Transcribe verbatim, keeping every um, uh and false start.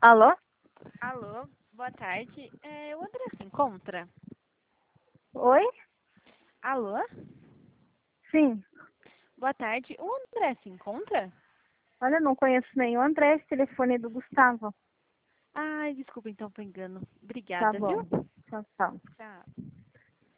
Alô? Alô, boa tarde. É, o André se encontra? Oi? Alô? Sim. Boa tarde. O André se encontra? Olha, não conheço nenhum André, esse telefone é do Gustavo. Ai, desculpa, então foi engano. Tá Obrigada, viu? bom. Tchau, tchau. Tchau.